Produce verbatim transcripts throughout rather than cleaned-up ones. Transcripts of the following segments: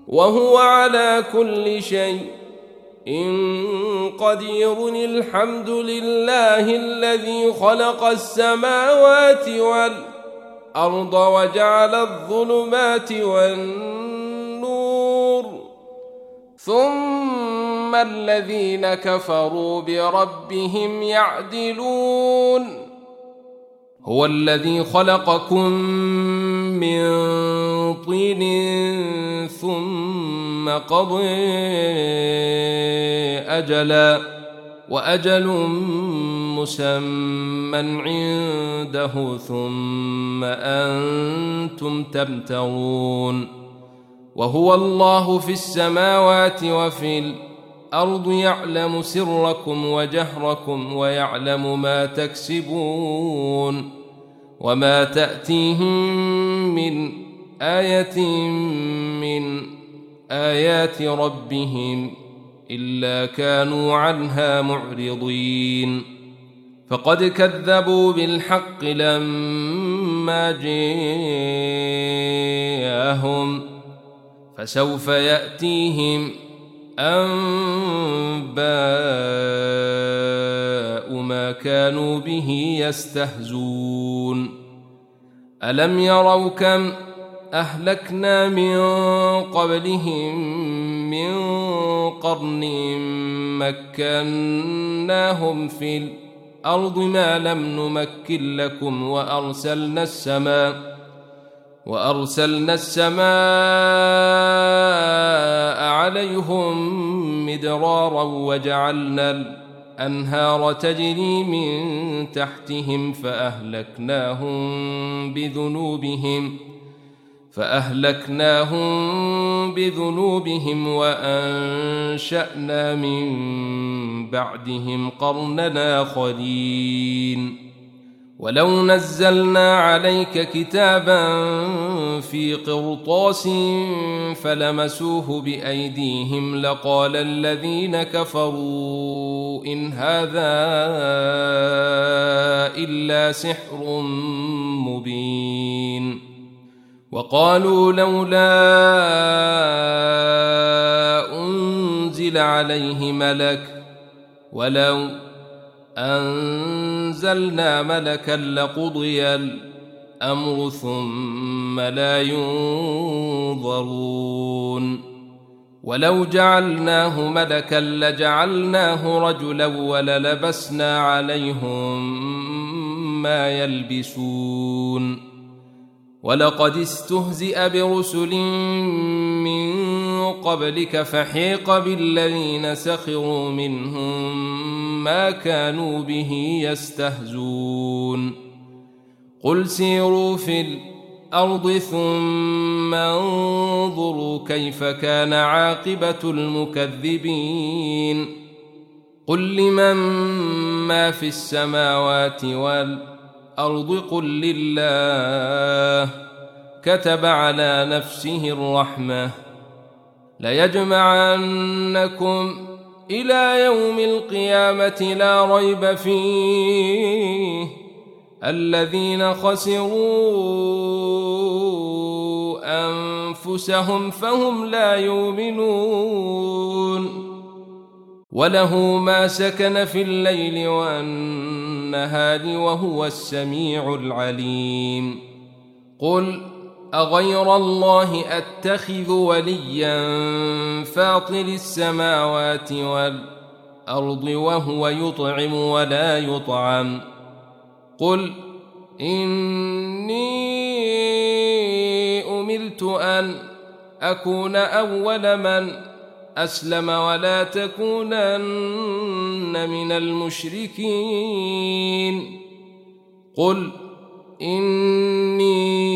وهو على كل شيء قدير. الحمد لله الذي خلق السماوات والأرض وجعل الظلمات والنور ثم الذين كفروا بربهم يعدلون. هو الذي خلقكم من طين ثم قضى أجلا وأجل مسمى عنده ثم أنتم تمترون. وهو الله في السماوات وفي الأرض يعلم سركم وجهركم ويعلم ما تكسبون. وما تأتيهم من آية من آيات ربهم إلا كانوا عنها معرضين. فقد كذبوا بالحق لما جاءهم فسوف يأتيهم أنباء ما كانوا به يستهزون. ألم يروا كم أهلكنا من قبلهم من قرن مكناهم في الأرض ما لم نمكن لكم وأرسلنا السماء وأرسلنا السماء عليهم مدرارا وجعلنا الأنهار تجري من تحتهم فأهلكناهم بذنوبهم فأهلكناهم بذنوبهم وأنشأنا من بعدهم قرنا آخرين. ولو نزلنا عليك كتابا في قرطاس فلمسوه بأيديهم لقال الذين كفروا إن هذا إلا سحر مبين. وقالوا لولا أنزل عليه ملك ولو أنزلنا ملكا لقضي الأمر ثم لا ينظرون. ولو جعلناه ملكا لجعلناه رجلا وللبسنا عليهم ما يلبسون. ولقد استهزئ برسل من قبلك فحيق بالذين سخروا منهم ما كانوا به يستهزون. قل سيروا في الأرض ثم انظروا كيف كان عاقبة المكذبين. قل لمن ما في السماوات والأرض قل لله كتب على نفسه الرحمة ليجمعنكم إلى يوم القيامة لا ريب فيه الذين خسروا أنفسهم فهم لا يؤمنون. وله ما سكن في الليل والنهار وهو السميع العليم. قل أغير الله أتخذ وليا فاطر السماوات والأرض وهو يطعم ولا يطعم. قل إني أمرت أن أكون أول من أسلم ولا تكونن من المشركين. قل إني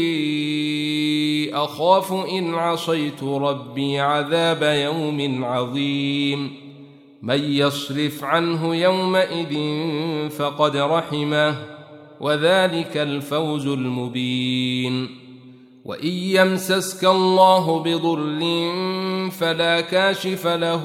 أخاف إن عصيت ربي عذاب يوم عظيم. من يصرف عنه يومئذ فقد رحمه وذلك الفوز المبين. وإن يمسسك الله بضر فلا كاشف له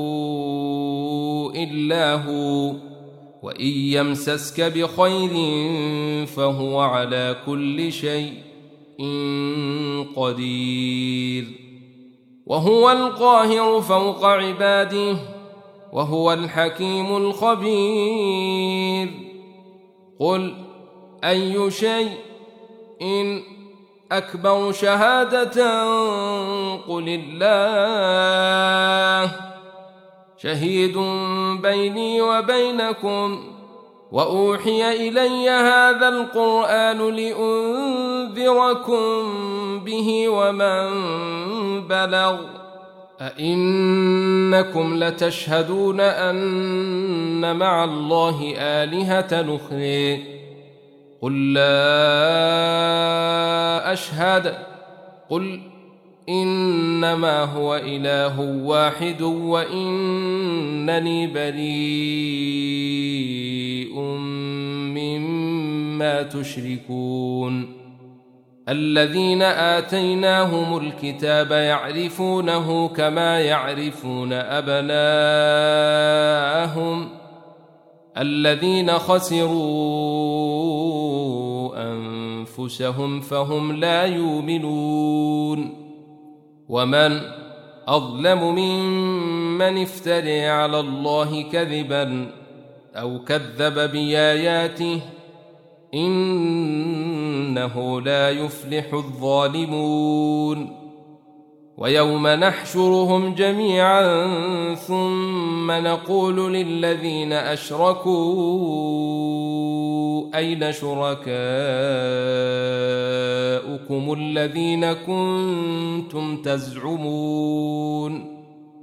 إلا هو وإن يمسسك بخير فهو على كل شيء قدير. وهو القاهر فوق عباده وهو الحكيم الخبير. قل أي شيء إن أكبر شهادة قل الله شهيد بيني وبينكم وأوحي إلي هذا القرآن لأنذركم به ومن بلغ أئنكم لتشهدون أن مع الله آلهة أخرى قل لا أشهد قل إنما هو إله واحد وإنني بريء مما تشركون. الذين آتيناهم الكتاب يعرفونه كما يعرفون أبناءهم الذين خسروا أنفسهم فهم لا يؤمنون. ومن أظلم ممن افترى على الله كذبا أو كذب بآياته إنه لا يفلح الظالمون. ويوم نحشرهم جميعا ثم نقول للذين أشركوا أين شركاؤكم الذين كنتم تزعمون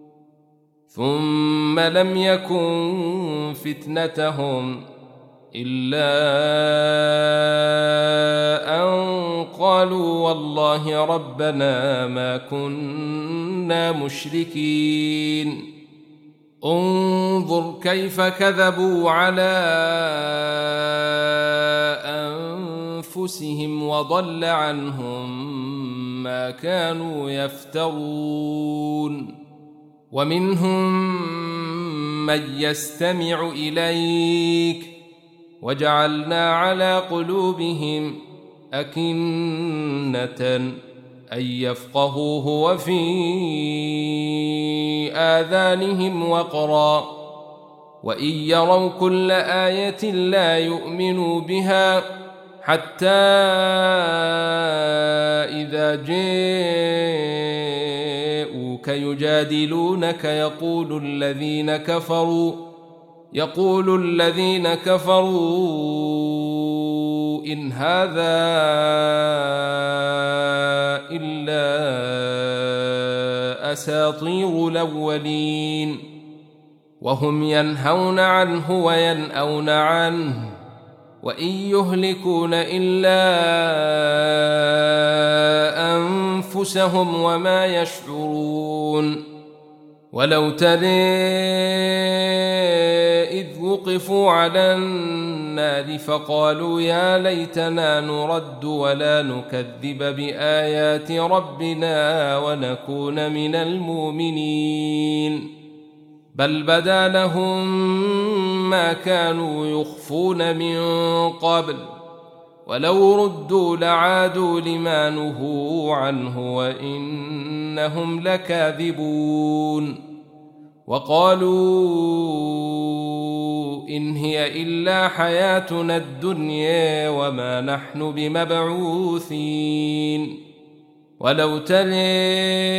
ثم لم يكن فتنتهم إلا أن قالوا والله ربنا ما كنا مشركين. انظر كيف كذبوا على أنفسهم وضل عنهم ما كانوا يفترون. ومنهم من يستمع إليك وجعلنا على قلوبهم أكنة أن يفقهوه وفي آذانهم وقرا وإن يروا كل آية لا يؤمنوا بها حتى إذا جاءوك يجادلونك يقول الذين كفروا يقول الذين كفروا إن هذا إلا أساطير الأولين وهم ينهون عنه وينأون عنه وإن يهلكون إلا أنفسهم وما يشعرون. ولو ترى إذ وقفوا على النار فقالوا يا ليتنا نرد ولا نكذب بآيات ربنا ونكون من المؤمنين بل بدا لهم ما كانوا يخفون من قبل ولو ردوا لعادوا لما نهوا عنه وإنهم لكاذبون. وقالوا إن هي إلا حياتنا الدنيا وما نحن بمبعوثين. ولو ترى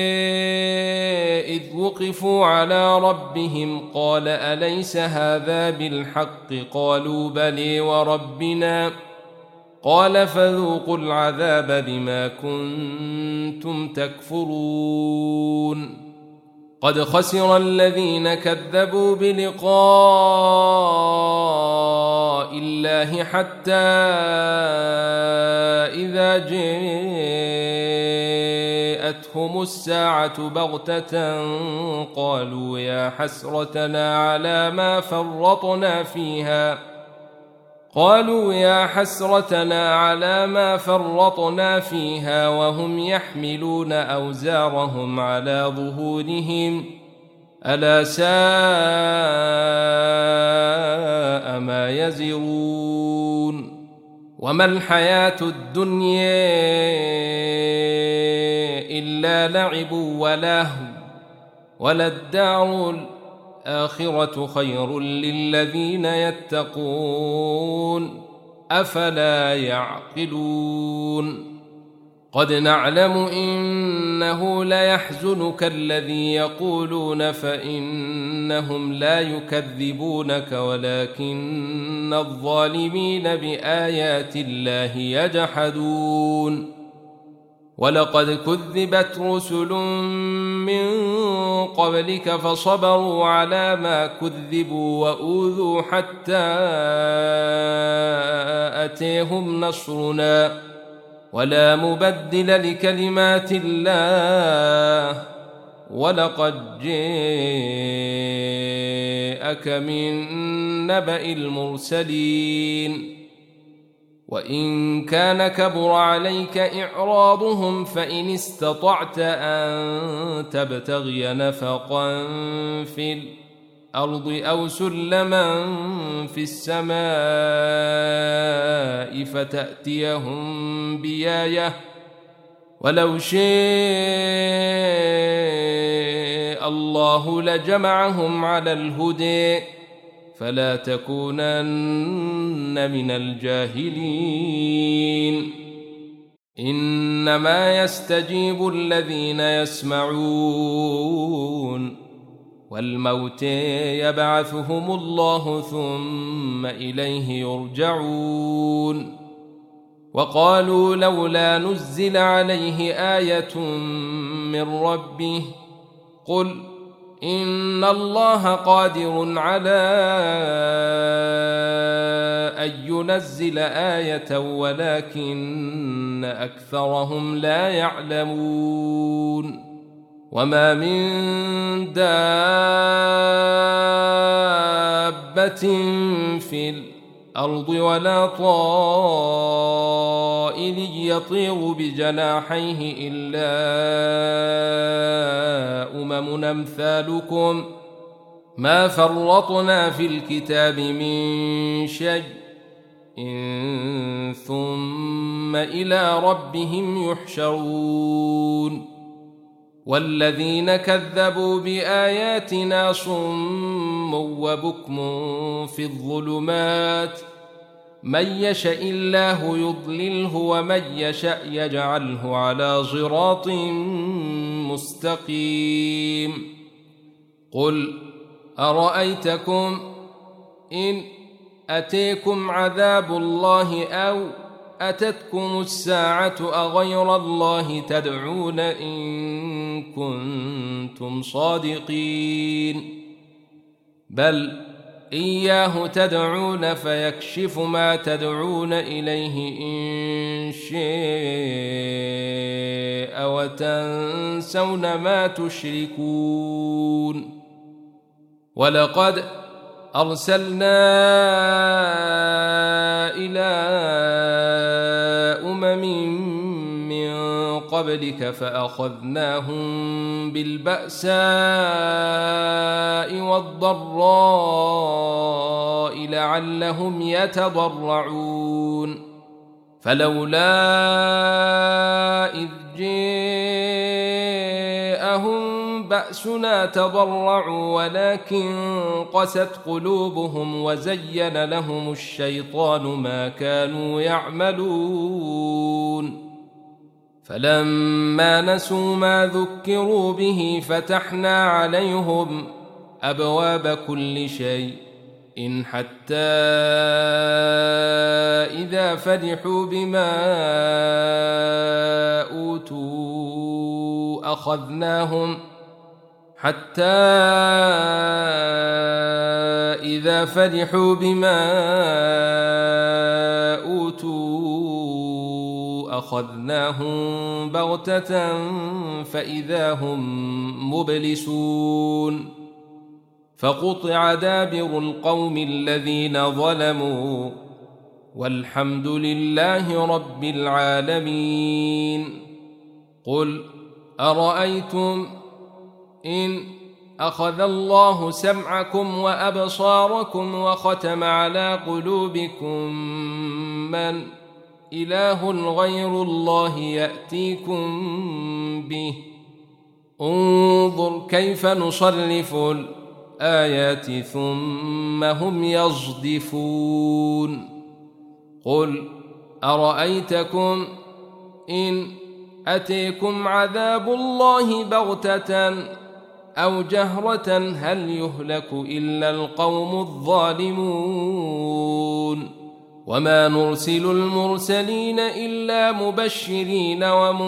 إذ وقفوا على ربهم قال أليس هذا بالحق قالوا بلى وربنا قال فذوقوا العذاب بما كنتم تكفرون. قد خسر الذين كذبوا بلقاء الله حتى إذا جاءتهم الساعة بغتة قالوا يا حسرتنا على ما فرطنا فيها قالوا يا حسرتنا على ما فرطنا فيها وهم يحملون أوزارهم على ظهورهم ألا ساء ما يزرون. وما الحياة الدنيا إلا لعب ولهو وللدار الآخرة خير للذين يتقون أفلا يعقلون قد نعلم إنه ليحزنك الذي يقولون فإنهم لا يكذبونك ولكن الظالمين بآيات الله يجحدون ولقد كذبت رسل من قبلك فصبروا على ما كذبوا وأوذوا حتى أتيهم نصرنا ولا مبدل لكلمات الله ولقد جاءك من نبأ المرسلين وإن كان كبر عليك إعراضهم فإن استطعت أن تبتغي نفقا في الأرض أو سلما في السماء فتأتيهم بآية ولو شاء الله لجمعهم على الهدى فلا تكونن من الجاهلين إنما يستجيب الذين يسمعون والموتى يبعثهم الله ثم إليه يرجعون وقالوا لولا نزل عليه آية من ربه قل إن الله قادر على أن ينزل آية ولكن أكثرهم لا يعلمون وما من دابة في الأرض ولا طائر يطير بجناحيه إلا أمم أمثالكم ما فرطنا في الكتاب من شيء إن ثم إلى ربهم يحشرون والذين كذبوا بآياتنا صم وبكم في الظلمات من يشاء الله يضلله ومن يشاء يجعله على صراط مستقيم قل أرأيتكم إن أتيكم عذاب الله أو أتتكم الساعة أغير الله تدعون إن كنتم صادقين بل إياه تدعون فيكشف ما تدعون إليه إن شاء وتنسون ما تشركون ولقد أرسلنا إلى أمم من قبلك فأخذناهم بالبأساء والضراء لعلهم يتضرعون فلولا إذ جاءهم بأسنا تضرعوا ولكن قست قلوبهم وزين لهم الشيطان ما كانوا يعملون فلما نسوا ما ذكروا به فتحنا عليهم أبواب كل شيء إن حتى إذا فرحوا بما أوتوا أخذناهم حتى إذا فرحوا بما أوتوا أخذناهم بغتة فإذا هم مبلسون فقطع دابر القوم الذين ظلموا والحمد لله رب العالمين قل أرأيتم إن أخذ الله سمعكم وأبصاركم وختم على قلوبكم من إله غير الله يأتيكم به انظر كيف نصرف الآيات ثم هم يصدفون قل أرأيتكم إن أتيكم عذاب الله بغتة أو جهرة هل يهلك إلا القوم الظالمون وما نرسل المرسلين إلا مبشرين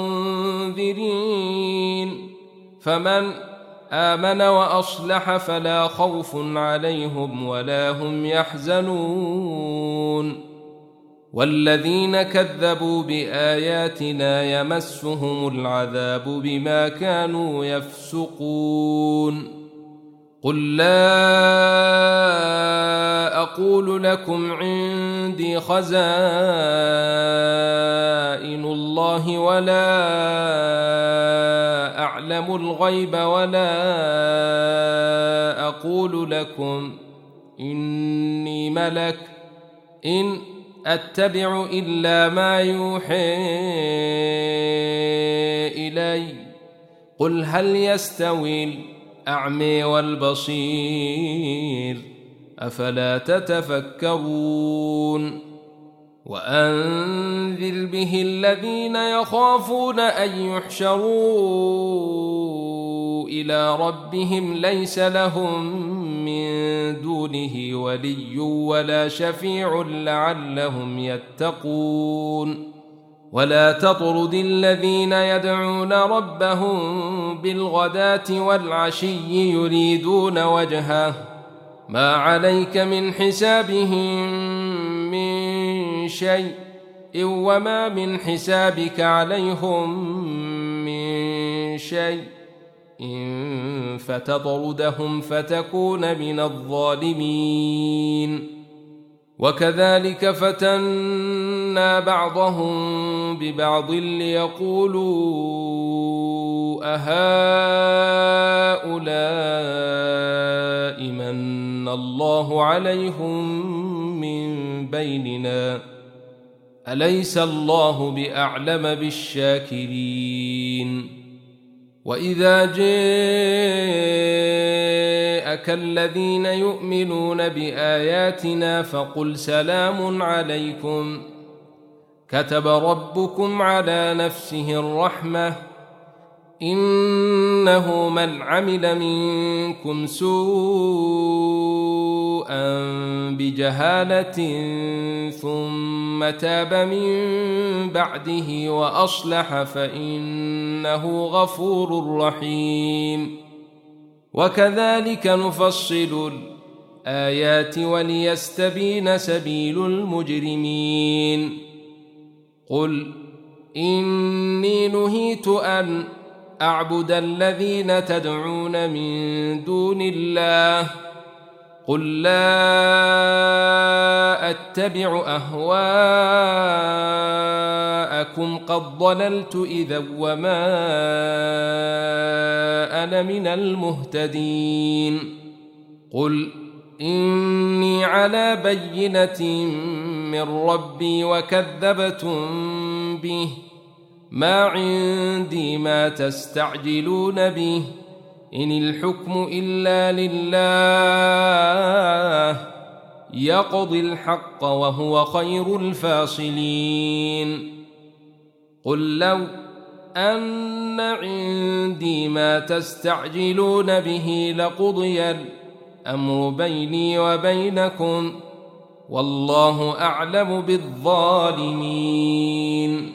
ومنذرين فمن آمن وأصلح فلا خوف عليهم ولا هم يحزنون والذين كذبوا بآياتنا يمسهم العذاب بما كانوا يفسقون قل لا أقول لكم عندي خزائن الله ولا أعلم الغيب ولا أقول لكم إني ملك إن أتبع إلا ما يوحي إلي قل هل يستوي الأعمى والبصير أفلا تتفكرون وأنذر به الذين يخافون أن يحشروا إلى ربهم ليس لهم من دونه ولي ولا شفيع لعلهم يتقون ولا تطرد الذين يدعون ربهم بالغداة والعشي يريدون وجهه ما عليك من حسابهم من شيء وما من حسابك عليهم من شيء إن فتطردهم فتكون من الظالمين وكذلك فتنا بعضهم ببعض ليقولوا أهؤلاء من الله عليهم من بيننا أليس الله بأعلم بالشاكرين وإذا جاءك الذين يؤمنون بآياتنا فقل سلام عليكم كتب ربكم على نفسه الرحمة إنه من عمل منكم سوءا بجهالة ثم تاب من بعده وأصلح فإنه غفور رحيم وكذلك نفصل الآيات وليستبين سبيل المجرمين قل إني نهيت أن أعبد الذين تدعون من دون الله قل لا أتبع أهواءكم قد ضللت إذا وما أنا من المهتدين قل إني على بينة من ربي وكذبتم به ما عندي ما تستعجلون به إن الحكم إلا لله يقضي الحق وهو خير الفاصلين قل لو أن عندي ما تستعجلون به لقضي الأمر بيني وبينكم والله أعلم بالظالمين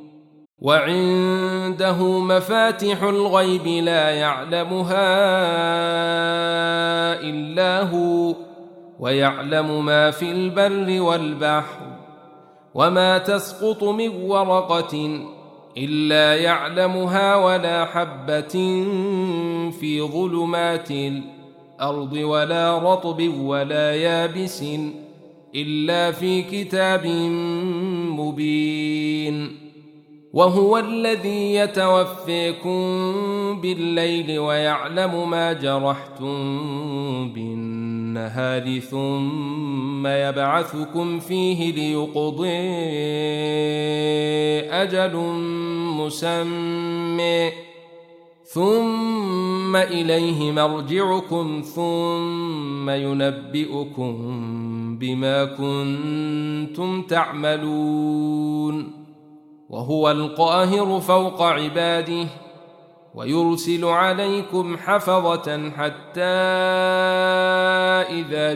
وعنده مفاتح الغيب لا يعلمها إلا هو ويعلم ما في البر والبحر وما تسقط من ورقة إلا يعلمها ولا حبة في ظلمات الأرض ولا رطب ولا يابس إلا في كتاب مبين وهو الذي يتوفيكم بالليل ويعلم ما جرحتم بالنهار والنهار ثم يبعثكم فيه ليقضي أجل مسمى ثم إليه مرجعكم ثم ينبئكم بما كنتم تعملون وهو القاهر فوق عباده ويرسل عليكم حفظة حتى إذا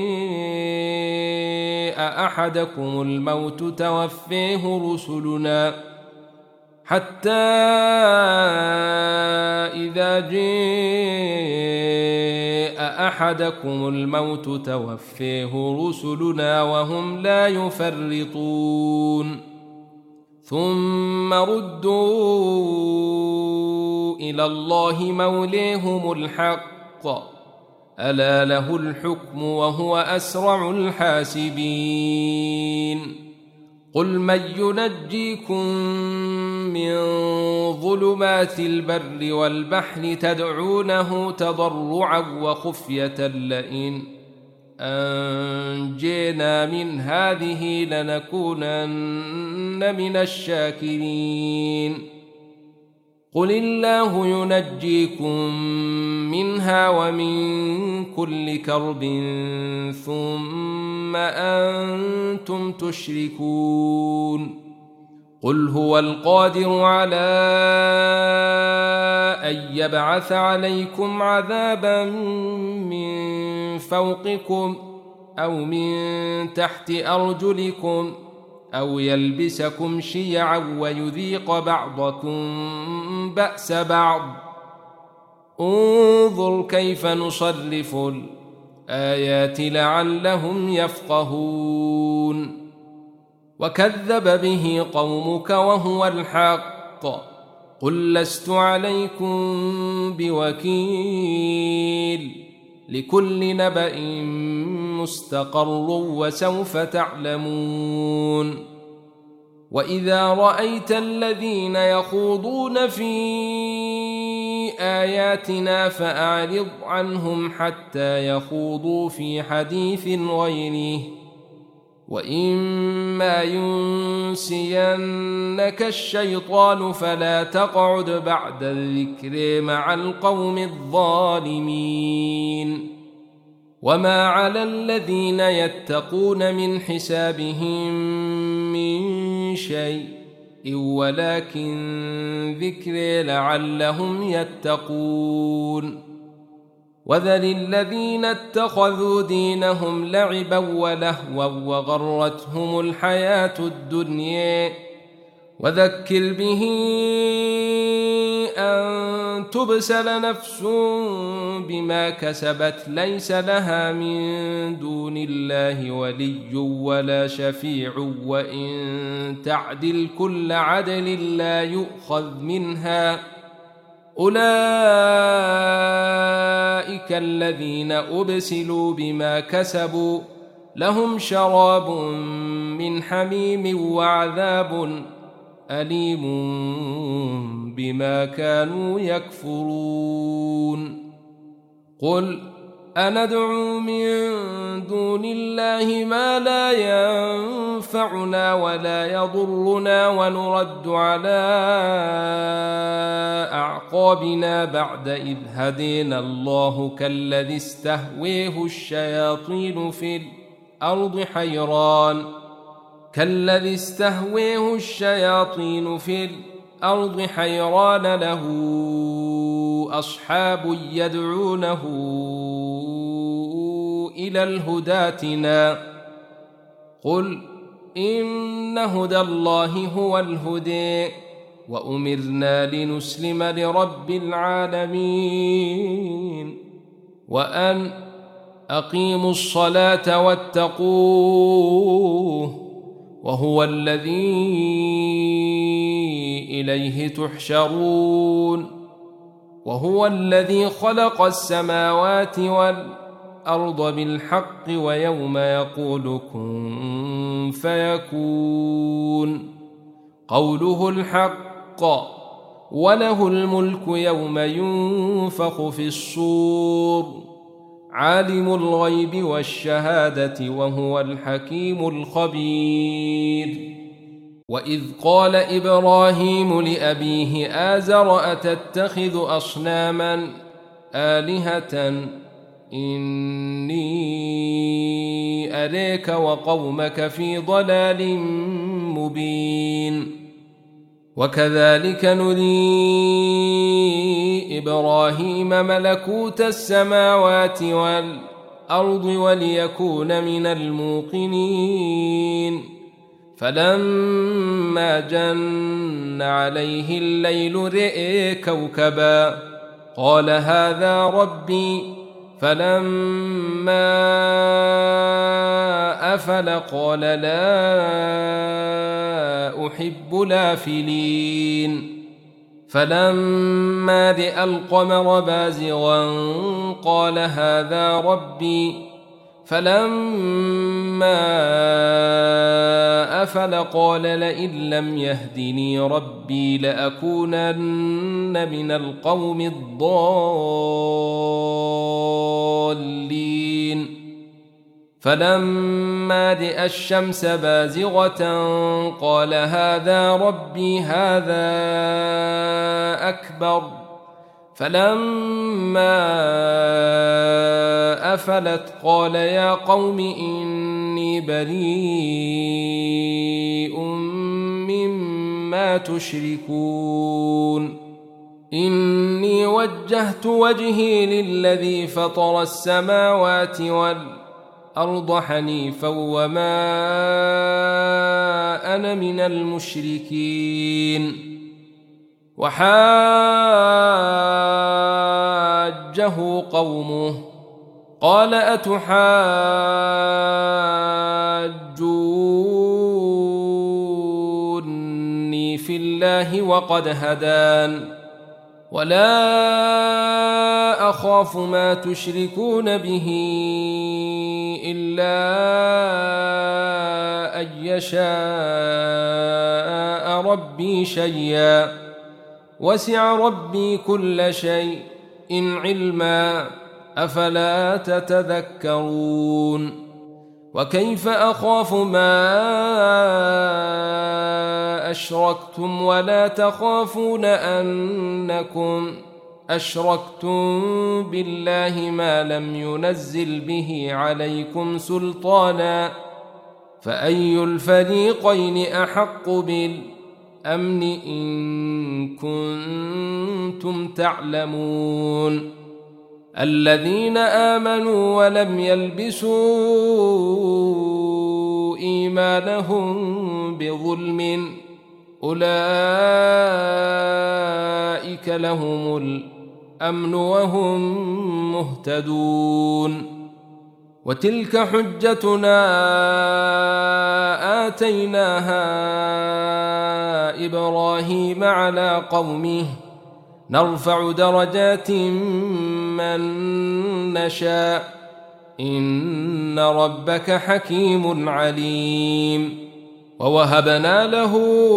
جاء أحدكم الموت توفيه رسلنا حتى إذا جاء أحدكم الموت توفيه رسلنا وهم لا يفرطون ثم ردوا إلى الله موليهم الحق ألا له الحكم وهو أسرع الحاسبين قل من ينجيكم من ظلمات البر والبحر تدعونه تضرعا وخفية لئن أنجينا من هذه لنكونن من الشاكرين قل الله ينجيكم منها ومن كل كرب ثم أنتم تشركون قل هو القادر على أن يبعث عليكم عذابا من فوقكم أو من تحت أرجلكم أو يلبسكم شيعا ويذيق بعضكم بأس بعض انظر كيف نصرف الآيات لعلهم يفقهون وكذب به قومك وهو الحق قل لست عليكم بوكيل لكل نبأ مستقر وسوف تعلمون وإذا رأيت الذين يخوضون في آياتنا فأعرض عنهم حتى يخوضوا في حديث غيره وإما ينسينك الشيطان فلا تقعد بعد الذكر مع القوم الظالمين وما على الذين يتقون من حسابهم من شيء ولكن ذكر لعلهم يتقون وذل الذين اتخذوا دينهم لعبا ولهوا وغرتهم الحياة الدنيا وذكر به أن تبسل نفس بما كسبت ليس لها من دون الله ولي ولا شفيع وإن تعدل كل عدل لا يؤخذ منها أولئك الذين أبسلوا بما كسبوا لهم شراب من حميم وعذاب أليم بما كانوا يكفرون قل أندعو من دون الله ما لا ينفعنا ولا يضرنا ونرد على أعقابنا بعد إذ هدينا الله كالذي استهويه الشياطين في الأرض حيران كالذي استهويه الشياطين في الأرض حيران له أصحاب يدعونه إلى الهدى ائتنا قل إن هدى الله هو الهدى وأمرنا لنسلم لرب العالمين وأن أقيموا الصلاة واتقوه وهو الذي إليه تحشرون وهو الذي خلق السماوات والأرض بالحق ويوم يقول كن فيكون قوله الحق وله الملك يوم ينفخ في الصور عالم الغيب والشهادة وهو الحكيم الخبير. وإذ قال إبراهيم لأبيه آزر أتتخذ أصناما آلهة إني أريك وقومك في ضلال مبين. وكذلك نري إبراهيم ملكوت السماوات والأرض وليكون من الموقنين. فلما جن عليه الليل رئي كوكبا قال هذا ربي. فلما أفل قال لا أحب الآفلين. فلما رأى القمر بازغا قال هذا ربي. فلما أفل قال لئن لم يهدني ربي لأكونن من القوم الضالين. فلما رأى الشمس بازغة قال هذا ربي هذا أكبر. فلما أفلت قال يا قوم إني بريء مما تشركون. إني وجهت وجهي للذي فطر السماوات والأرض حنيفا وما أنا من المشركين. وحاجه قومه قال أتحاجوني في الله وقد هدان ولا أخاف ما تشركون به إلا أن يشاء ربي شيئا وسع ربي كل شيء إن علما أفلا تتذكرون. وكيف أخاف ما أشركتم ولا تخافون أنكم أشركتم بالله ما لم ينزل به عليكم سلطانا فأي الفريقين أحق بالأمن إن كنتم تعلمون. الذين آمنوا ولم يلبسوا إيمانهم بظلم أولئك لهم الأمن وهم مهتدون. وتلك حجتنا آتيناها إبراهيم على قومه نرفع درجات من نشاء إن ربك حكيم عليم. ووهبنا له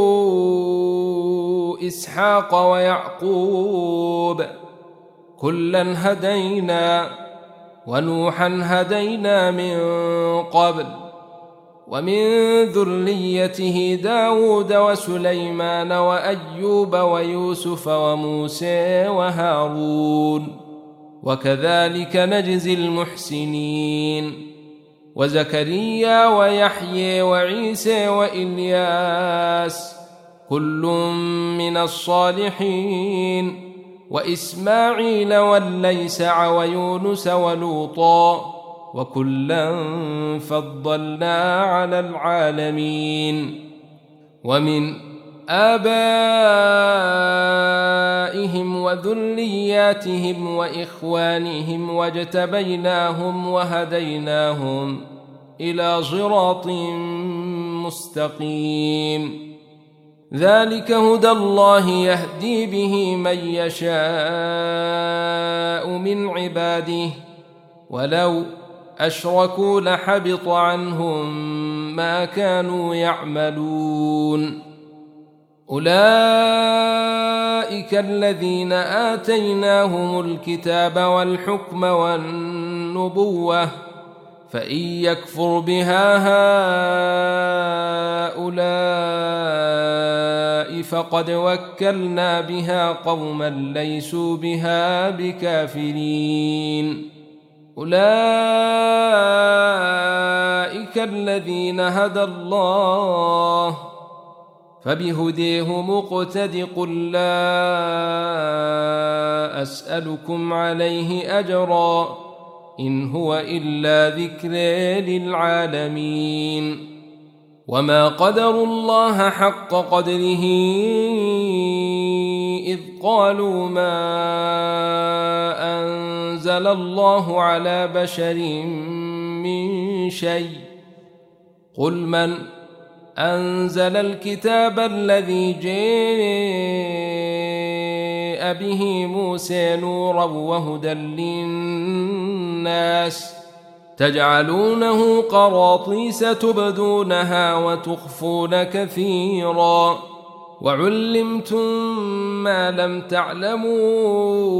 إسحاق ويعقوب كلا هدينا ونوحا هدينا من قبل ومن ذريته داود وسليمان وأيوب ويوسف وموسى وهارون وكذلك نجزي المحسنين. وزكريا ويحيى وعيسى وإلياس كل من الصالحين وإسماعيل والليسع ويونس ولوطا وكلا فضلنا على العالمين. ومن آبائهم وذرياتهم وإخوانهم واجتبيناهم وهديناهم إلى صراط مستقيم. ذلك هدى الله يهدي به من يشاء من عباده ولو أشركوا لحبط عنهم ما كانوا يعملون. أولئك الذين آتيناهم الكتاب والحكم والنبوة النبوة فإن يكفر بها هؤلاء فقد وكلنا بها قوما ليسوا بها بكافرين. أولئك الذين هدى الله فبهديه مقتد. قل لا أسألكم عليه أجرا إن هو إلا ذكر للعالمين. وما قدروا الله حق قدره إذ قالوا ما أنزل الله على بشر من شيء. قل من أنزل الكتاب الذي جاء به موسى نورا وهدى للناس تجعلونه قراطيس تبدونها وتخفون كثيرا وعلمتم ما لم تعلموا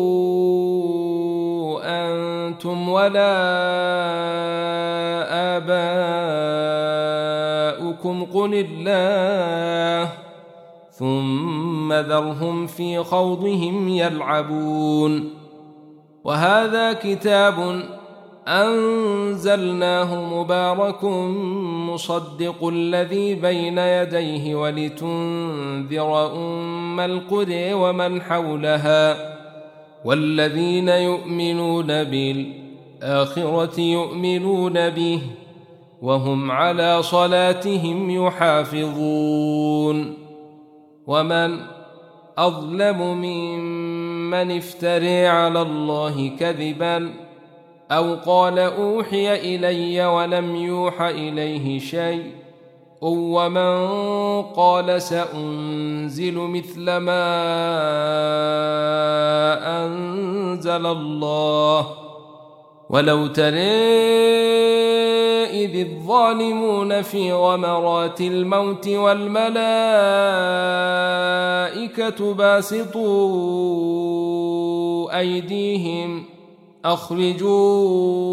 أنتم ولا آباؤكم قل الله ثم ذرهم في خوضهم يلعبون. وهذا كتاب أنزلناه مبارك مصدق الذي بين يديه ولتنذر أم القرى ومن حولها والذين يؤمنون بالآخرة يؤمنون به وهم على صلاتهم يحافظون. ومن أظلم ممن افترى على الله كذبا أو قال أوحي إلي ولم يوح إليه شيء ومن قال سأنزل مثل ما أنزل الله. ولو ترى إذ الظالمون في غمرات الموت والملائكة باسطوا أيديهم أخرجوا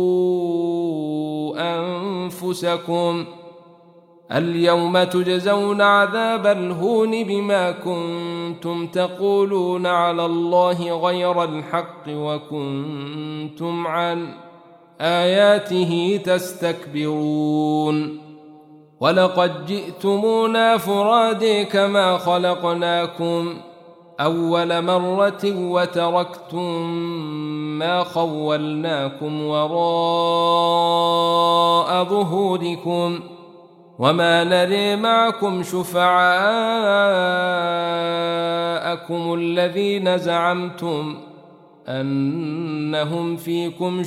أنفسكم اليوم تجزون عذاب الهون بما كنتم تقولون على الله غير الحق وكنتم عن آياته تستكبرون. ولقد جئتمونا فرادى كما خلقناكم أول مرة وتركتم ما خولناكم وراء ظهوركم وما نري معكم شفعاءكم الذين زعمتم أنهم فيكم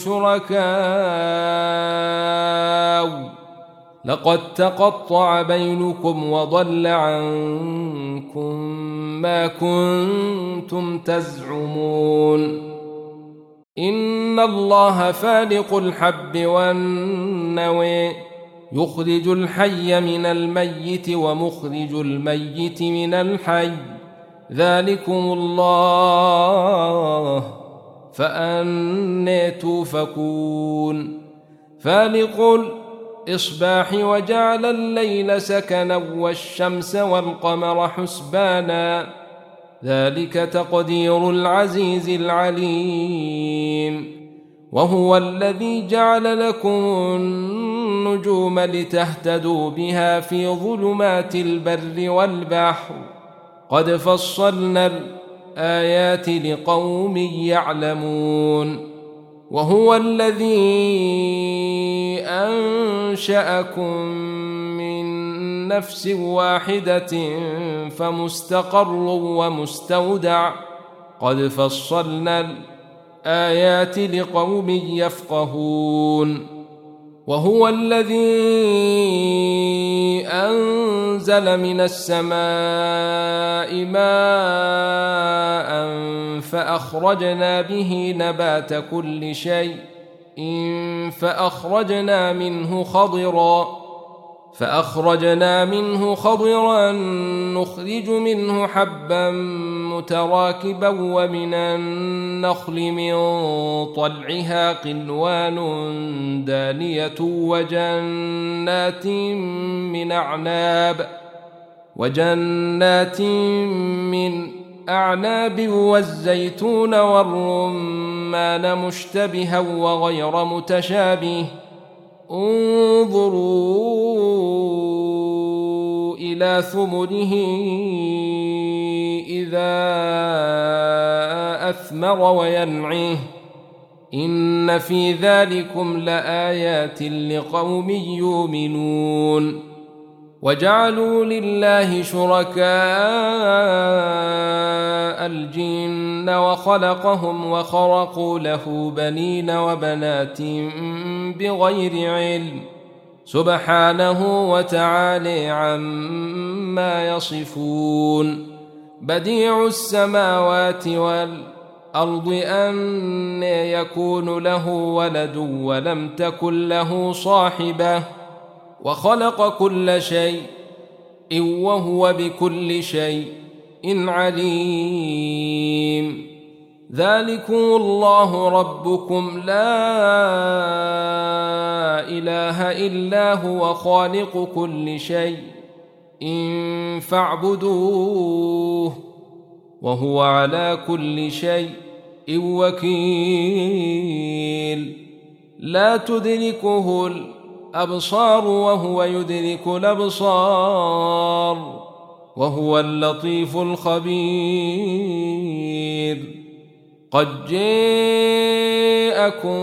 شركاء لقد تقطع بينكم وضل عنكم ما كنتم تزعمون. إن الله فالق الحب والنوى يخرج الحي من الميت ومخرج الميت من الحي ذلكم الله فأنى توفكون. فالق الإصباح وجعل الليل سكنا والشمس والقمر حسبانا ذلك تقدير العزيز العليم. وهو الذي جعل لكم النجوم لتهتدوا بها في ظلمات البر والبحر قد فصلنا الآيات لقوم يعلمون. وهو الذي أنشأكم من نفس واحدة فمستقر ومستودع قد فصلنا الآيات لقوم يفقهون. وهو الذي أنزل من السماء ماء فأخرجنا به نبات كل شيء فأخرجنا منه خضرا فأخرجنا منه خضرا نخرج منه حبا متراكبا ومن النخل من طلعها قنوان دانية وجنات من أعناب وجنات من أعناب والزيتون والرمان مشتبها وغير متشابه انظروا إلى ثمره إذا أثمر وينعه إن في ذلكم لآيات لقوم يؤمنون وجعلوا لله شركاء الجن وخلقهم وخرقوا له بنين وبنات بغير علم سبحانه وتعالى عما يصفون بديع السماوات والأرض أن يكون له ولد ولم تكن له صاحبة وخلق كل شيء وهو بكل شيء عليم ذلكم الله ربكم لا إله إلا هو خالق كل شيء إن فاعبدوه وهو على كل شيء وكيل لا تدركه الأبصار وهو يدرك الأبصار وهو اللطيف الخبير قد جاءكم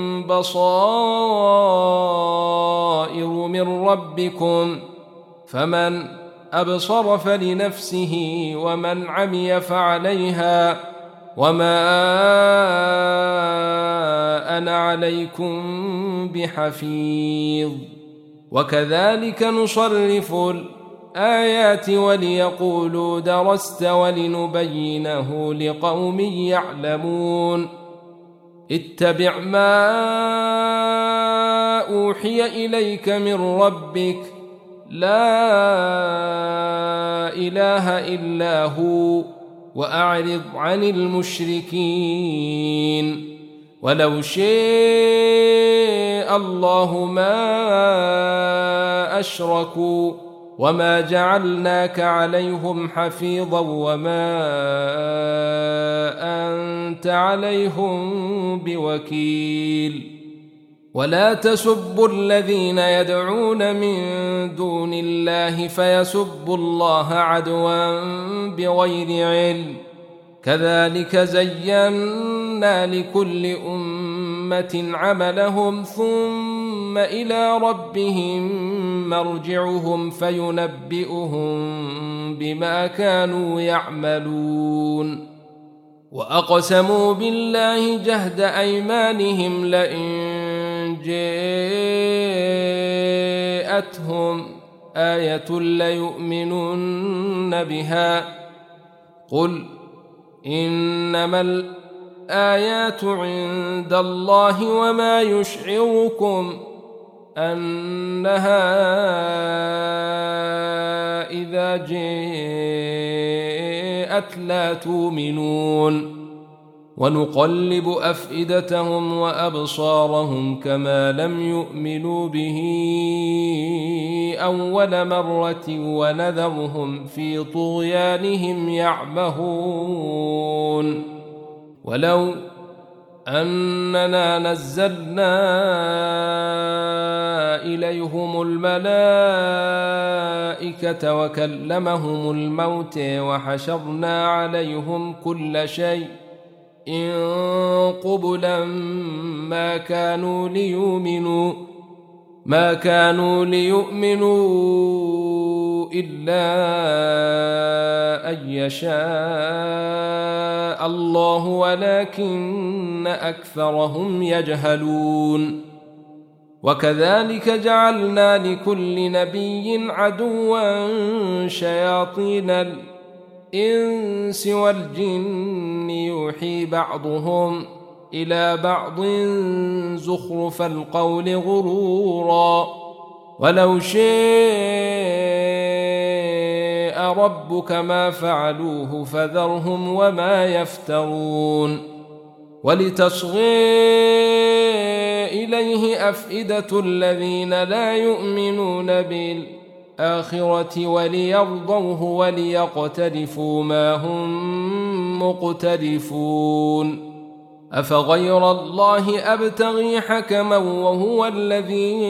بصائر من ربكم فمن أبصر فلنفسه ومن عمي فعليها وما أنا عليكم بحفيظ وكذلك نصرف الآيات وليقولوا درست ولنبينه لقوم يعلمون اتبع ما أوحي إليك من ربك لا إله إلا هو وأعرض عن المشركين ولو شاء الله ما أشركوا وما جعلناك عليهم حفيظا وما أنت عليهم بوكيل ولا تسبوا الذين يدعون من دون الله فيسبوا الله عدوا بغير علم كذلك زينا لكل أمة عملهم ثم إلى ربهم مرجعهم فينبئهم بما كانوا يعملون وأقسموا بالله جهد أيمانهم لئن جاءتهم آية ليؤمنن بها قل إنما الآيات عند الله وما يشعركم أنها إذا جاءت لا تؤمنون ونقلب أفئدتهم وأبصارهم كما لم يؤمنوا به أول مرة ونذرهم في طغيانهم يعمهون ولو أننا نزلنا إليهم الملائكة وكلمهم الموت وحشرنا عليهم كل شيء إن قبلا ما كانوا ليؤمنوا ما كانوا ليؤمنوا إلا أن يشاء الله ولكن أكثرهم يجهلون وكذلك جعلنا لكل نبي عدوا شياطين الإنس والجن يوحي بعضهم إلى بعض زخرف القول غرورا ولو شاء ربك ما فعلوه فذرهم وما يفترون ولتصغي إليه أفئدة الذين لا يؤمنون بالآخرة وليرضوه وليقترفوا ما هم مقترفون أفغير الله أبتغي حكما وهو الذي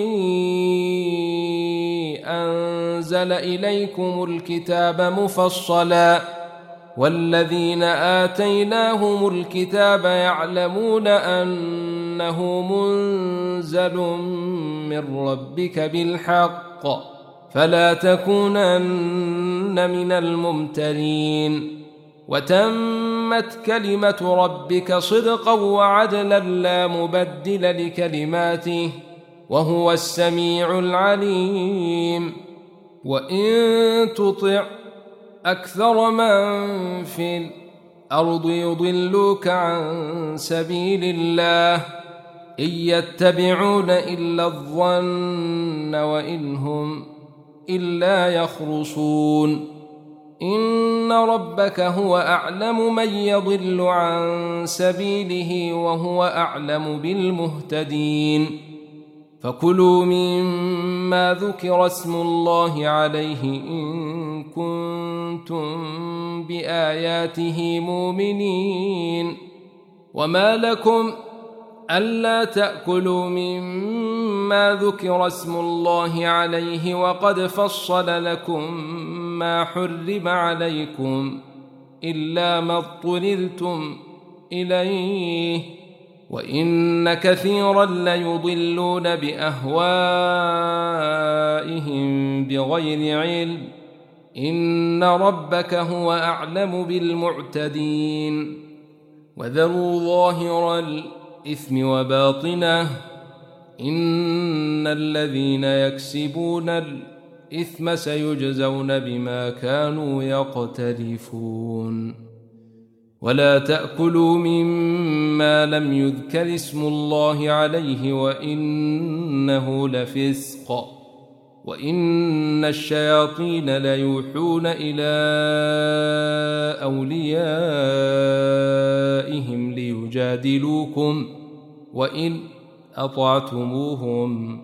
أنزل إليكم الكتاب مفصلا والذين آتيناهم الكتاب يعلمون أنه منزل من ربك بالحق فلا تكونن من الممترين وتمت كلمة ربك صدقا وعدلا لا مبدل لكلماته وهو السميع العليم وإن تطع أكثر من في الأرض يضلوك عن سبيل الله إن يتبعون إلا الظن وإن هم إلا يخرصون إن ربك هو أعلم من يضل عن سبيله وهو أعلم بالمهتدين فكلوا مما ذكر اسم الله عليه إن كنتم بآياته مؤمنين وما لكم ألا تأكلوا مما ذكر اسم الله عليه وقد فصل لكم ما حرم عليكم إلا ما اضطررتم إليه وإن كثيرا ليضلون بأهوائهم بغير علم إن ربك هو أعلم بالمعتدين وذروا ظاهر الإثم وباطنه إن الذين يكسبون الإثم سيجزون بما كانوا يقترفون ولا تأكلوا مما لم يذكر اسم الله عليه وإنه لفسق وإن الشياطين ليوحون إلى أوليائهم ليجادلوكم وإن أطعتموهم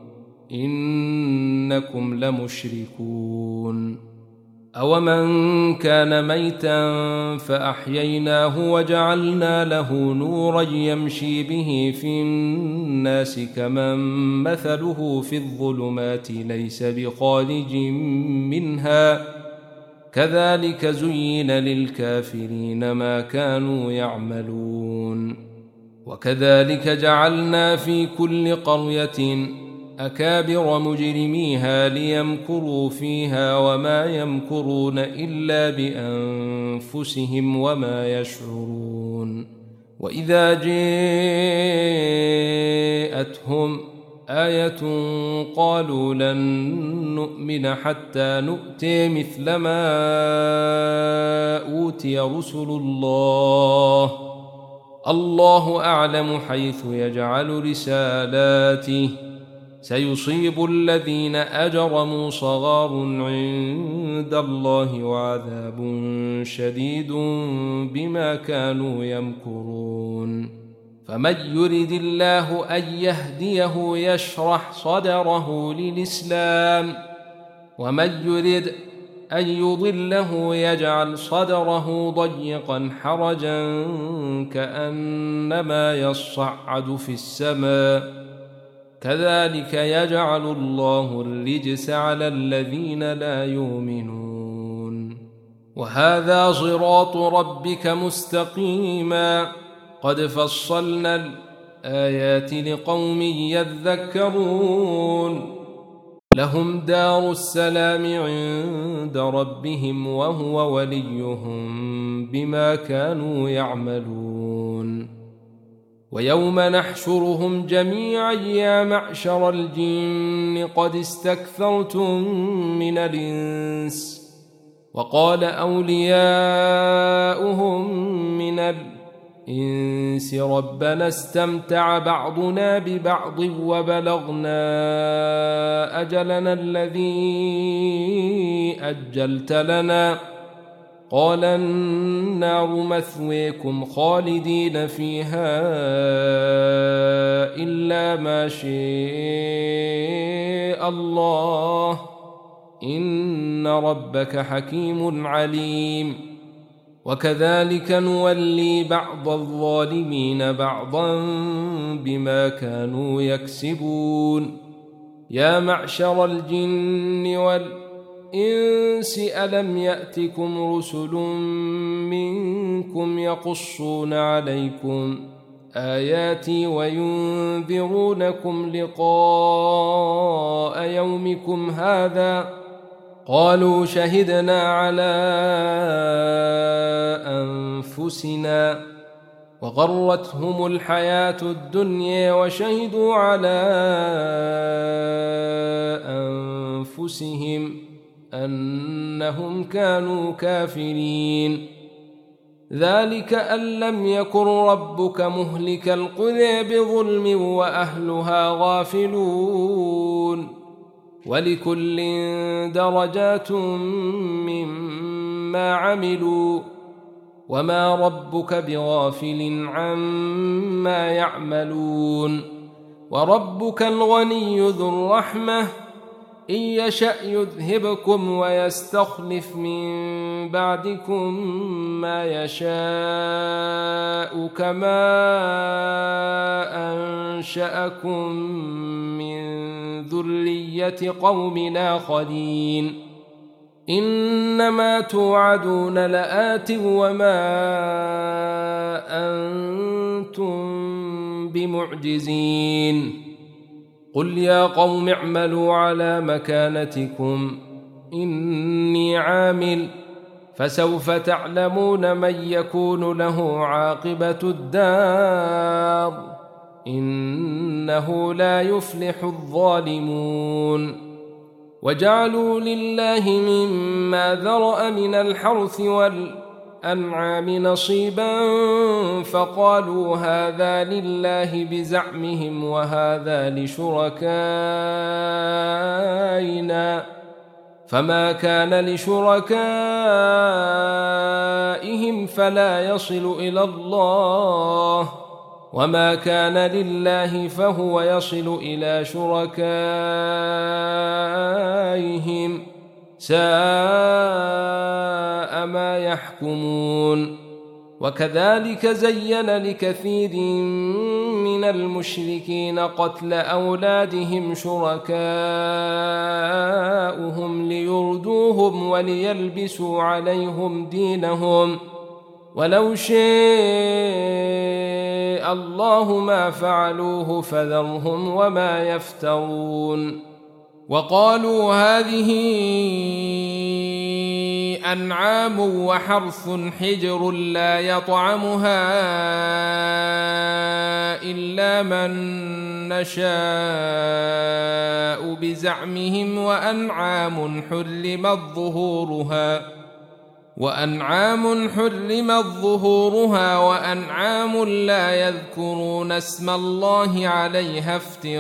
إنكم لمشركون أومن كان ميتا فأحييناه وجعلنا له نورا يمشي به في الناس كمن مثله في الظلمات ليس بخارج منها كذلك زين للكافرين ما كانوا يعملون وكذلك جعلنا في كل قرية أكابر مجرميها ليمكروا فيها وما يمكرون إلا بأنفسهم وما يشعرون وإذا جاءتهم آية قالوا لن نؤمن حتى نؤتي مثل ما أوتي رسل الله الله أعلم حيث يجعل رسالاته سيصيب الذين أجرموا صغار عند الله وعذاب شديد بما كانوا يمكرون فمن يرد الله أن يهديه يشرح صدره للإسلام ومن يرد أن يضله يجعل صدره ضيقا حرجا كأنما يصعد في السماء كذلك يجعل الله الرجس على الذين لا يؤمنون وهذا صراط ربك مستقيما قد فصلنا الآيات لقوم يذكرون لهم دار السلام عند ربهم وهو وليهم بما كانوا يعملون ويوم نحشرهم جميعا يا معشر الجن قد استكثرتم من الإنس وقال أولياؤهم من إنس ربنا استمتع بعضنا ببعض وبلغنا أجلنا الذي أجلت لنا قال النار مثويكم خالدين فيها إلا ما شاء الله إن ربك حكيم عليم وكذلك نولي بعض الظالمين بعضا بما كانوا يكسبون يا معشر الجن والإنس ألم يأتكم رسل منكم يقصون عليكم آياتي وينذرونكم لقاء يومكم هذا قالوا شهدنا على أنفسنا وغرتهم الحياة الدنيا وشهدوا على أنفسهم أنهم كانوا كافرين ذلك أن لم يكن ربك مهلك القرى بظلم وأهلها غافلون ولكل درجات مما عملوا وما ربك بغافل عما يعملون وربك الغني ذو الرحمة إن يشأ يذهبكم ويستخلف من بعدكم ما يشاء كما أنشأكم من ذرية قوم آخرين إنما توعدون لآت وما أنتم بمعجزين قل يا قوم اعملوا على مكانتكم إني عامل فسوف تعلمون من يكون له عاقبة الدار إنه لا يفلح الظالمون وجعلوا لله مما ذرأ من الحرث والأنعام نصيبا فقالوا هذا لله بزعمهم وهذا لشركائنا فما كان لشركائهم فلا يصل إلى الله وما كان لله فهو يصل إلى شركائهم ساء ما يحكمون وكذلك زين لكثير من المشركين قتل أولادهم شركاؤهم ليردوهم وليلبسوا عليهم دينهم ولو شاء الله ما فعلوه فذرهم وما يفترون وقالوا هذه أنعام وحرث حجر لا يطعمها إلا من نشاء بزعمهم وأنعام حرمت ظهورها وأنعام حرمت ظهورها وأنعام لا يذكرون اسم الله عليها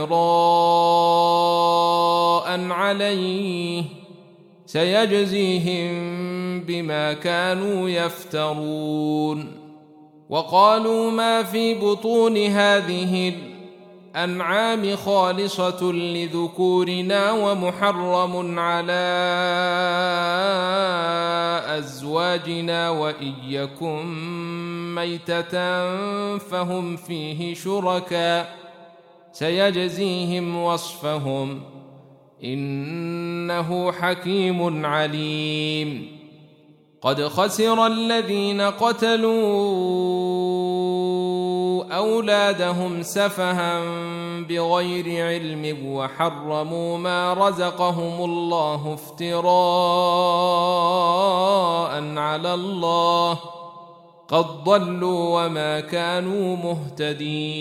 افتراء عليه سيجزيهم بما كانوا يفترون وقالوا ما في بطون هذه الأنعام خالصة لذكورنا ومحرم على أزواجنا وإن يكن ميتة فهم فيه شركاء سيجزيهم وصفهم إنه حكيم عليم قد خسر الذين قتلوا أولادهم سفها بغير علم وحرموا ما رزقهم الله افتراء على الله قد ضلوا وما كانوا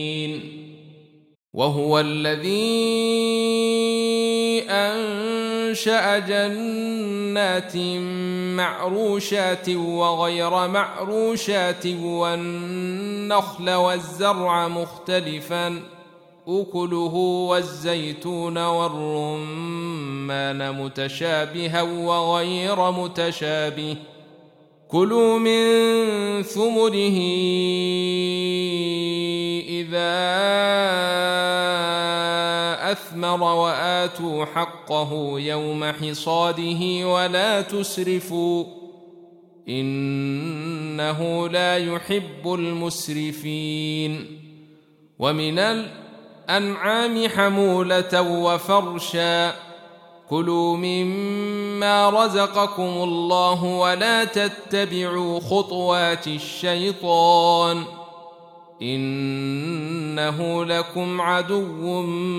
مهتدين وهو الذي أنشأ أنشأ جنات معروشات وغير معروشات والنخل والزرع مختلفا أكله والزيتون والرمان متشابها وغير متشابه كلوا من ثمره إذا أثمر وآتوا حقه يوم حصاده ولا تسرفوا إنه لا يحب المسرفين ومن الأنعام حمولة وفرشا كلوا مما رزقكم الله ولا تتبعوا خطوات الشيطان إنه لكم عدو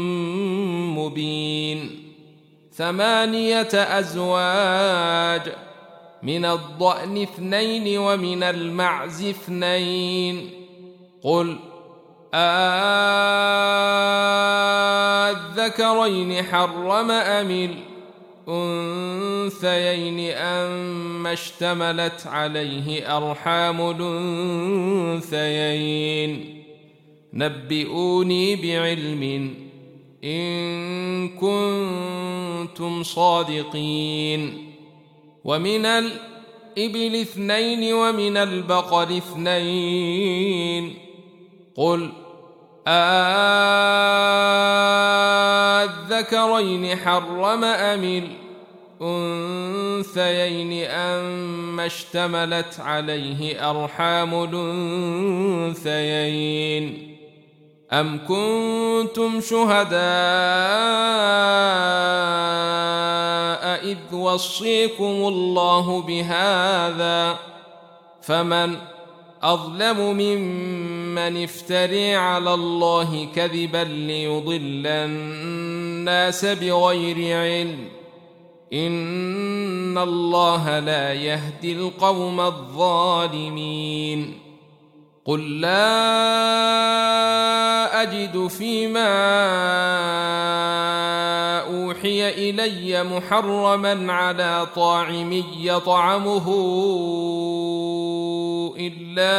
مبين ثمانية أزواج من الضأن اثنين ومن المعز اثنين قل أذكرين حرم أم الأنثيين أم اشتملت عليه أرحام الأنثيين نبئوني بعلم إن كنتم صادقين ومن الإبل اثنين ومن البقر اثنين قل أذكرين حرم أم الأنثيين أم اشتملت عليه أرحام الأنثيين أم كنتم شهداء إذ وصيكم الله بهذا فمن أظلم ممن افتري على الله كذبا ليضل الناس بغير علم إن الله لا يهدي القوم الظالمين قل لا أجد فيما أوحي إلي محرما على طاعم يطعمه إلا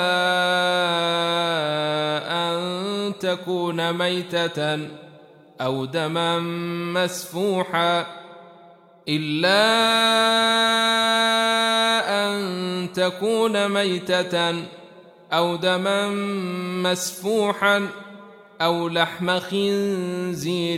أن تكون ميتة أو دما مسفوحا إلا أن تكون ميتة أو دما مسفوحا أو لحم خنزير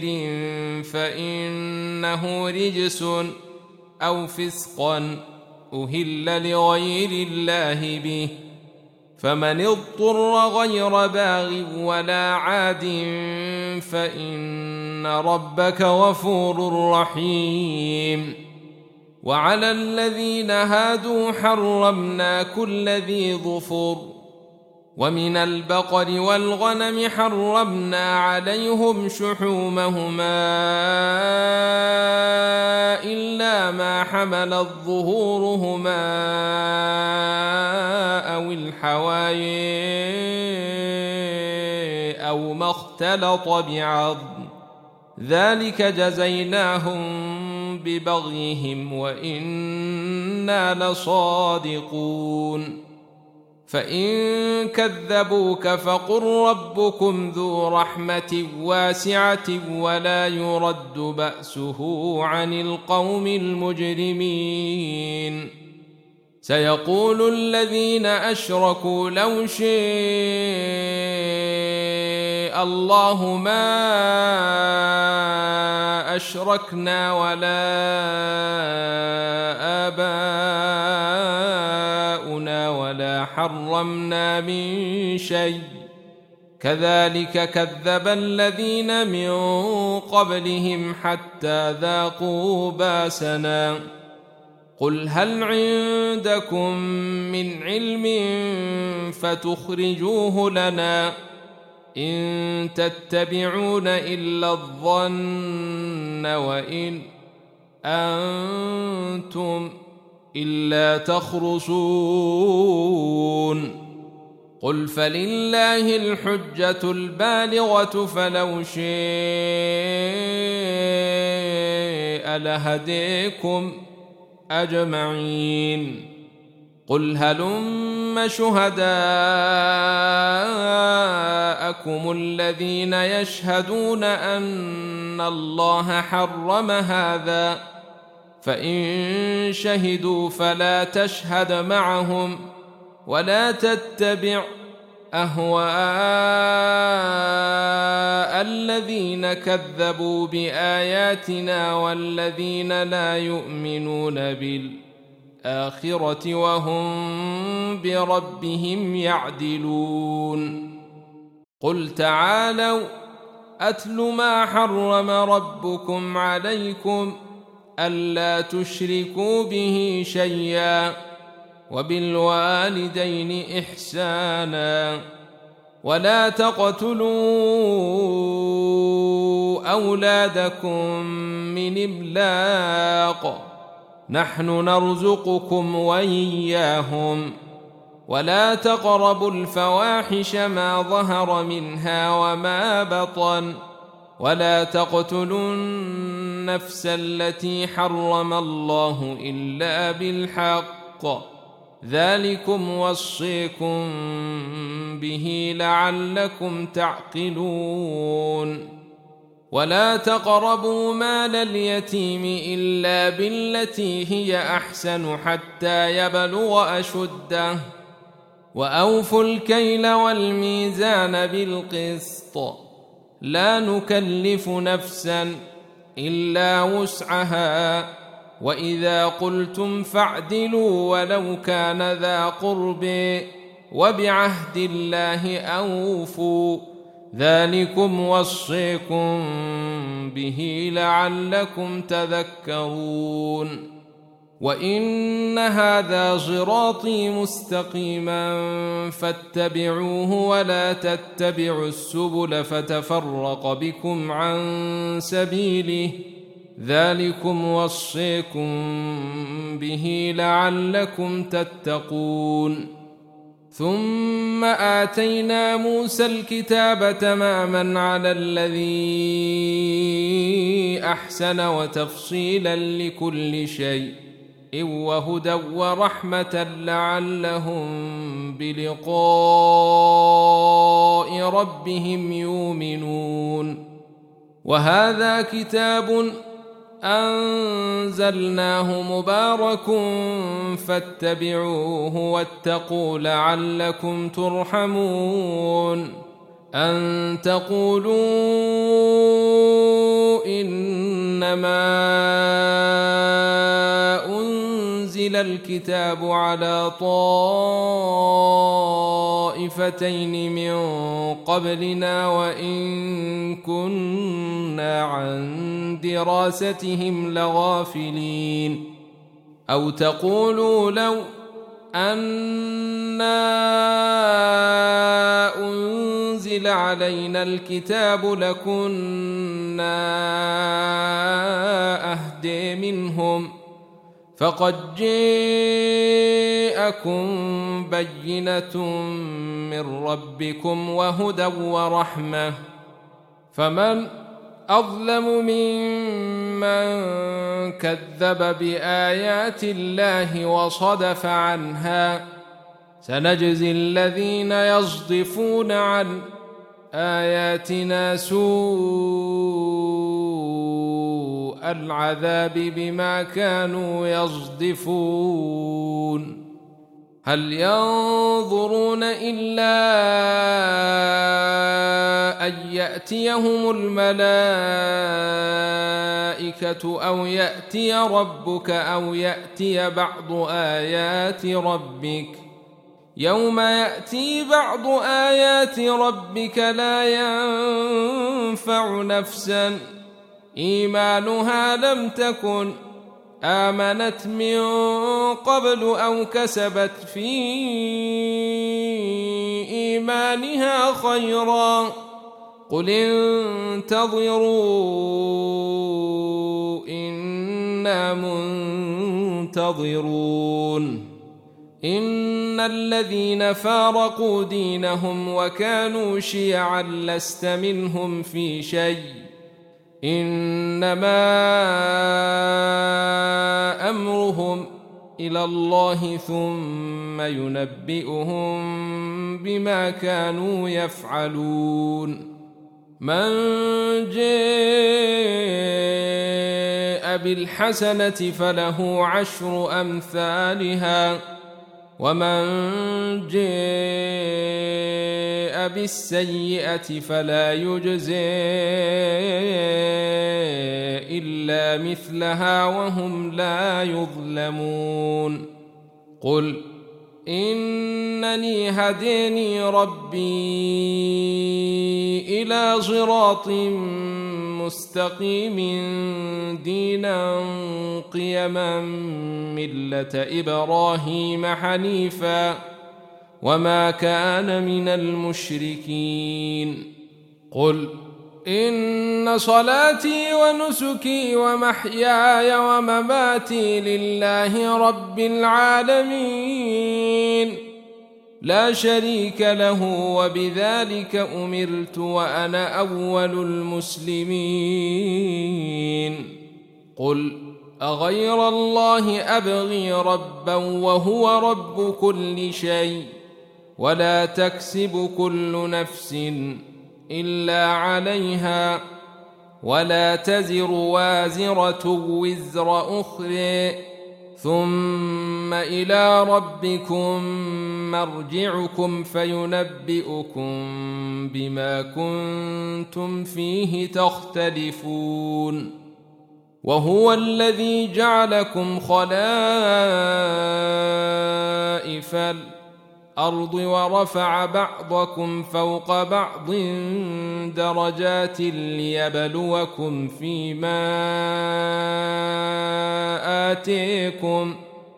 فإنه رجس أو فسقا أهل لغير الله به فمن اضطر غير باغ ولا عاد فإن ربك غفور رحيم وعلى الذين هادوا حرمنا كل ذي ظفر ومن البقر والغنم حرمنا عليهم شحومهما إلا ما حملت ظهورهما أو الحوايا أو ما اختلط بعظم ذلك جزيناهم ببغيهم وإنا لصادقون فإن كذبوك فقل ربكم ذو رحمة واسعة ولا يرد بأسه عن القوم المجرمين سيقول الذين أشركوا لو شاء الله ما أشركنا ولا آباؤنا ولا حرمنا من شيء كذلك كذب الذين من قبلهم حتى ذاقوا باسنا قل هل عندكم من علم فتخرجوه لنا إن تتبعون إلا الظن وإن أنتم إلا تخرصون قل فلله الحجة البالغة فلو شاء لهديكم أجمعين. قل هلم شهداءكم الذين يشهدون أن الله حرم هذا، فإن شهدوا فلا تشهد معهم، ولا تتبع أهواء الذين كذبوا بآياتنا والذين لا يؤمنون بالآخرة وهم بربهم يعدلون. قل تعالوا أتل ما حرم ربكم عليكم ألا تشركوا به شيئا، وبالوالدين إحسانا، ولا تقتلوا أولادكم من إملاق، نحن نرزقكم وإياهم، ولا تقربوا الفواحش ما ظهر منها وما بطن، ولا تقتلوا النفس التي حرم الله إلا بالحق، ذلكم وصيكم به لعلكم تعقلون. ولا تقربوا مال اليتيم إلا بالتي هي أحسن حتى يبلغ أشده، وأوفوا الكيل والميزان بالقسط، لا نكلف نفسا إلا وسعها، وإذا قلتم فاعدلوا ولو كان ذا قرب، وبعهد الله أوفوا، ذلكم وصيكم به لعلكم تذكرون. وإن هذا صراطي مستقيما فاتبعوه ولا تتبعوا السبل فتفرق بكم عن سبيله، ذلكم وصيكم به لعلكم تتقون. ثم آتينا موسى الكتاب تماما على الذي أحسن وتفصيلا لكل شيء وهدى ورحمة لعلهم بلقاء ربهم يؤمنون. وهذا كتاب أنزلناه مبارك فاتبعوه واتقوا لعلكم ترحمون. أن تقولوا إنما أنزل الكتاب على طائفتين من قبلنا وإن كنا عن دراستهم لغافلين. أو تقولوا لو أنا أنزل علينا الكتاب لكنا أهدى منهم، فقد جاءكم بينة من ربكم وهدى ورحمة، فمن أظلم ممن كذب بآيات الله وصدف عنها. سنجزي الذين يصدفون عن آياتنا سوء العذاب بما كانوا يصدفون. هل ينظرون إلا أن يأتيهم الملائكة أو يأتي ربك أو يأتي بعض آيات ربك؟ يوم يأتي بعض آيات ربك لا ينفع نفسا إيمانها لم تكن آمنت من قبل أو كسبت في إيمانها خيرا. قل انتظروا إنا منتظرون. إن الذين فارقوا دينهم وكانوا شيعا لست منهم في شيء إنما أمرهم إلى الله ثم ينبئهم بما كانوا يفعلون من جاء بالحسنة فله عشر أمثالها ومن جاء بالسيئة فلا يجزى إلا مثلها وهم لا يظلمون قل إنني هداني ربي إلى صراط مستقيم دينا قيما ملة إبراهيم حنيفا وما كان من المشركين قل إن صلاتي ونسكي ومحياي ومماتي لله رب العالمين لا شريك له وبذلك أمرت وأنا أول المسلمين قل أغير الله أبغي ربا وهو رب كل شيء ولا تكسب كل نفس إلا عليها ولا تزر وازرة وزر أخرى ثم إلى ربكم مرجعكم فينبئكم بما كنتم فيه تختلفون وهو الذي جعلكم خلائف الأرض ورفع بعضكم فوق بعض درجات ليبلوكم فيما آتيكم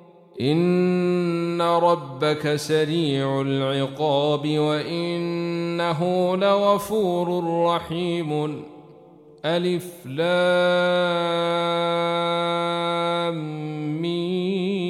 إن ربك سريع العقاب وإنه لغفور رحيم ألف لام ميم